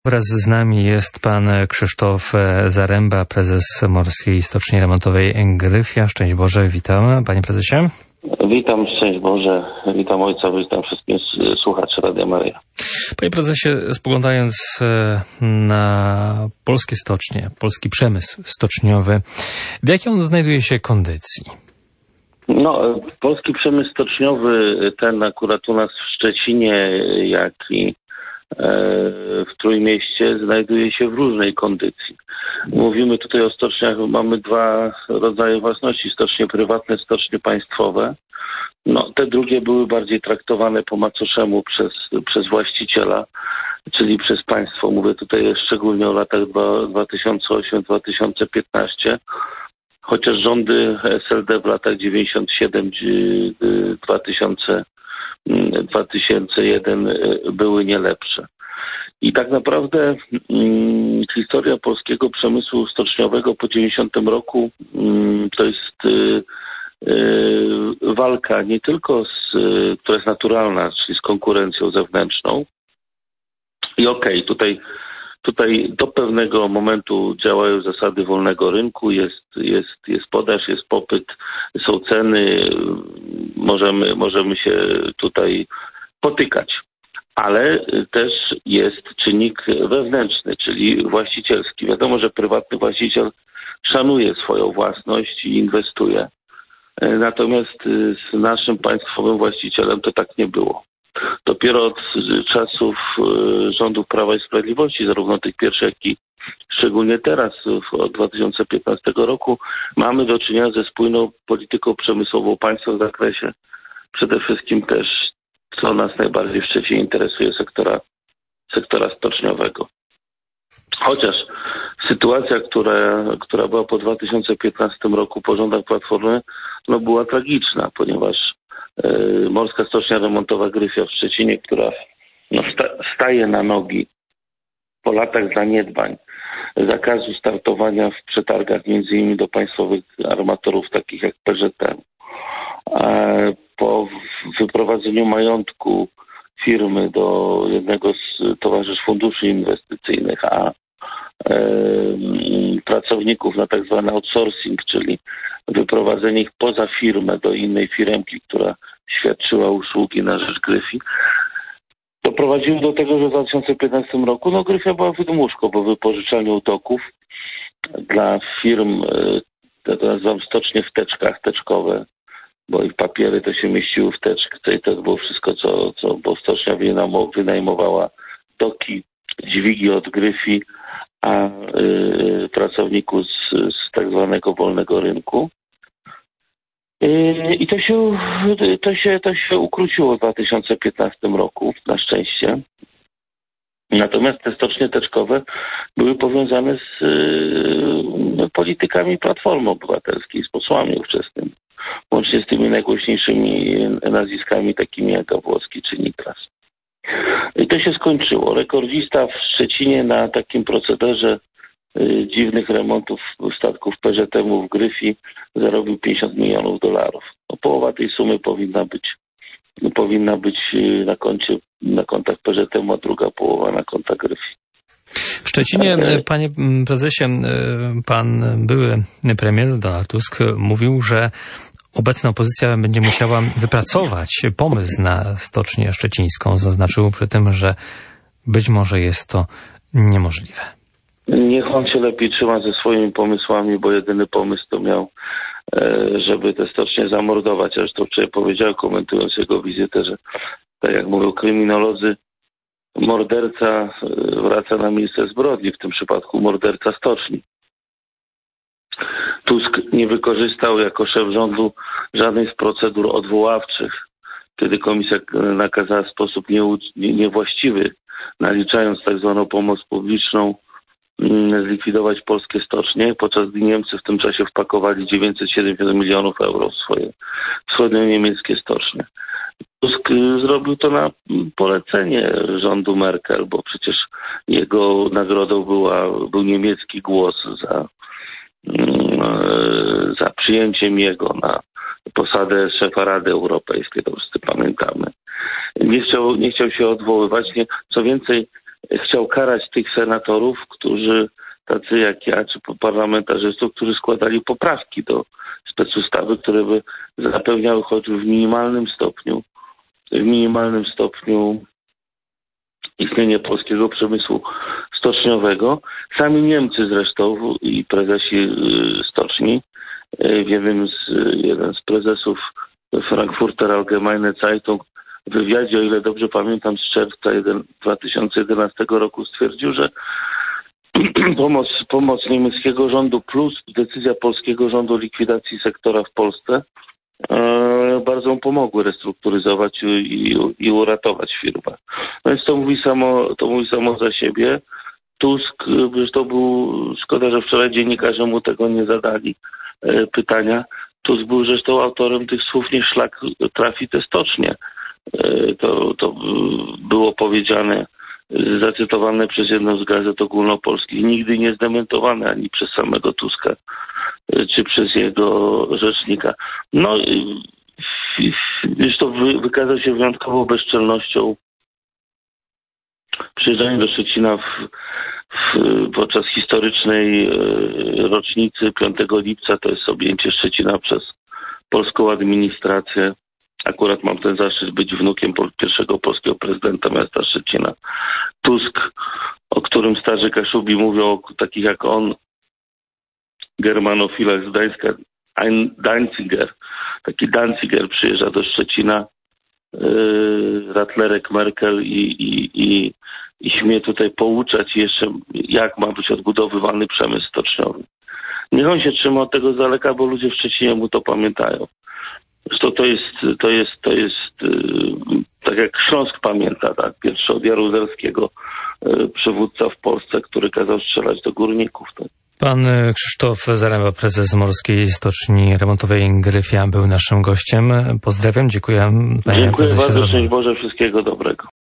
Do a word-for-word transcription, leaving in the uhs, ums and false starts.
Wraz z nami jest pan Krzysztof Zaręba, prezes Morskiej Stoczni Remontowej Gryfia. Szczęść Boże, witam, panie prezesie. Witam, szczęść Boże, witam ojca, witam wszystkich słuchaczy Radia Maryja. Panie prezesie, spoglądając na polskie stocznie, polski przemysł stoczniowy, w jakiej on znajduje się kondycji? No, polski przemysł stoczniowy, ten akurat u nas w Szczecinie, jak i w Trójmieście, znajduje się w różnej kondycji. Mówimy tutaj o stoczniach, mamy dwa rodzaje własności, stocznie prywatne, stocznie państwowe. No, te drugie były bardziej traktowane po macoszemu przez, przez właściciela, czyli przez państwo. Mówię tutaj szczególnie o latach dwa tysiące ósmy do dwa tysiące piętnastego, chociaż rządy S L D w latach dziewięćdziesiątym siódmym do dwa tysiące jeden były nie lepsze. I tak naprawdę hmm, historia polskiego przemysłu stoczniowego po dziewięćdziesiątym roku hmm, to jest y, y, walka nie tylko, z, y, która jest naturalna, czyli z konkurencją zewnętrzną. I okej, okay, tutaj, tutaj do pewnego momentu działają zasady wolnego rynku, jest, jest, jest podaż, jest popyt, są ceny, możemy, możemy się tutaj potykać. Ale też jest czynnik wewnętrzny, czyli właścicielski. Wiadomo, że prywatny właściciel szanuje swoją własność i inwestuje. Natomiast z naszym państwowym właścicielem to tak nie było. Dopiero od czasów rządów Prawa i Sprawiedliwości, zarówno tych pierwszych, jak i szczególnie teraz, od dwa tysiące piętnastego roku, mamy do czynienia ze spójną polityką przemysłową państwa w zakresie przede wszystkim też, co nas najbardziej w Szczecinie interesuje, sektora, sektora stoczniowego. Chociaż sytuacja, która, która była po dwa tysiące piętnastym roku po rządach Platformy, no była tragiczna, ponieważ y, Morska Stocznia Remontowa Gryfia w Szczecinie, która no, sta, staje na nogi po latach zaniedbań, zakazu startowania w przetargach między innymi do państwowych armatorów takich jak P Z T, po wyprowadzeniu majątku firmy do jednego z towarzystw funduszy inwestycyjnych, a e, pracowników na tak zwany outsourcing, czyli wyprowadzenie ich poza firmę do innej firemki, która świadczyła usługi na rzecz Gryfii, doprowadziło do tego, że w dwa tysiące piętnastym roku no, Gryfia była wydmuszką, bo wypożyczalnią doków dla firm, ja to nazywam stocznie w teczkach, teczkowe, bo ich papiery to się mieściły w teczce i to było wszystko, co, co bo stocznia wynajmowała doki, dźwigi od Gryfii, a y, pracowników z, z tak zwanego wolnego rynku. Y, I to się, to, się, to się ukróciło w dwa tysiące piętnastym roku, na szczęście. Natomiast te stocznie teczkowe były powiązane z y, politykami Platformy Obywatelskiej, z posłami ówczesnymi. Łącznie z tymi najgłośniejszymi nazwiskami takimi jak Gawłowski czy Nitras. I to się skończyło. Rekordzista w Szczecinie na takim procederze y, dziwnych remontów statków P Z M-u w Gryfii zarobił pięćdziesiąt milionów dolarów. No, połowa tej sumy powinna być powinna być na koncie, na kontach P Z M-u, a druga połowa na kontach Gryfii. W Szczecinie, panie prezesie, pan były premier Donald Tusk mówił, że obecna opozycja będzie musiała wypracować pomysł na stocznię szczecińską. Zaznaczył przy tym, że być może jest to niemożliwe. Niech on się lepiej trzyma ze swoimi pomysłami, bo jedyny pomysł to miał, żeby te stocznie zamordować. Zresztą wczoraj powiedział, komentując jego wizytę, że tak jak mówią kryminolodzy, morderca wraca na miejsce zbrodni, w tym przypadku morderca stoczni. Tusk nie wykorzystał jako szef rządu żadnej z procedur odwoławczych, kiedy komisja nakazała w sposób niewłaściwy, naliczając tak zwaną pomoc publiczną, zlikwidować polskie stocznie, podczas gdy Niemcy w tym czasie wpakowali dziewięćset siedemdziesiąt milionów euro w swoje wschodnio-niemieckie stocznie. Tusk zrobił to na polecenie rządu Merkel, bo przecież jego nagrodą była, był niemiecki głos za, za przyjęciem jego na posadę szefa Rady Europejskiej, to wszyscy pamiętamy. Nie chciał, nie chciał się odwoływać. Nie, co więcej, chciał karać tych senatorów, którzy, tacy jak ja, czy parlamentarzystów, którzy składali poprawki do specustawy, które by zapewniały choć w minimalnym stopniu, w minimalnym stopniu istnienie polskiego przemysłu stoczniowego. Sami Niemcy zresztą i prezesi stoczni, w jednym z, jeden z prezesów Frankfurter Allgemeine Zeitung w wywiadzie, o ile dobrze pamiętam, z czerwca dwa tysiące jedenastego roku stwierdził, że pomoc, pomoc niemieckiego rządu plus decyzja polskiego rządu o likwidacji sektora w Polsce e, bardzo pomogły restrukturyzować i, i uratować firmę. No więc to mówi samo, to mówi samo za siebie. Tusk, zresztą był, szkoda, że wczoraj dziennikarze mu tego nie zadali e, pytania. Tusk był zresztą autorem tych słów, niech szlak trafi te stocznie. E, to, to było powiedziane, zacytowane przez jedną z gazet ogólnopolskich, nigdy nie zdementowane ani przez samego Tuska, czy przez jego rzecznika. No, zresztą wykazał się wyjątkową bezczelnością przyjeżdżania do Szczecina w, w, podczas historycznej rocznicy piątego lipca, to jest objęcie Szczecina przez polską administrację. Akurat mam ten zaszczyt być wnukiem pierwszego polskiego prezydenta miasta Szczecina. Tusk, o którym starzy Kaszubi mówią, o takich jak on, germanofilach z Gdańska, ein Danziger, taki Danziger przyjeżdża do Szczecina, yy, Ratlerek Merkel i, i, i, i śmie tutaj pouczać jeszcze, jak ma być odbudowywany przemysł stoczniowy. Niech on się trzyma od tego z daleka, bo ludzie w Szczecinie mu to pamiętają. Zresztą to jest, to jest, to jest yy, tak jak Śląsk pamięta, tak? Pierwszy od Jaruzelskiego yy, przywódca w Polsce, który kazał strzelać do górników. Tak? Pan Krzysztof Zaremba, prezes Morskiej Stoczni Remontowej Gryfia, był naszym gościem. Pozdrawiam, dziękuję panie Dziękuję prezesie. bardzo, szczęść Boże, wszystkiego dobrego.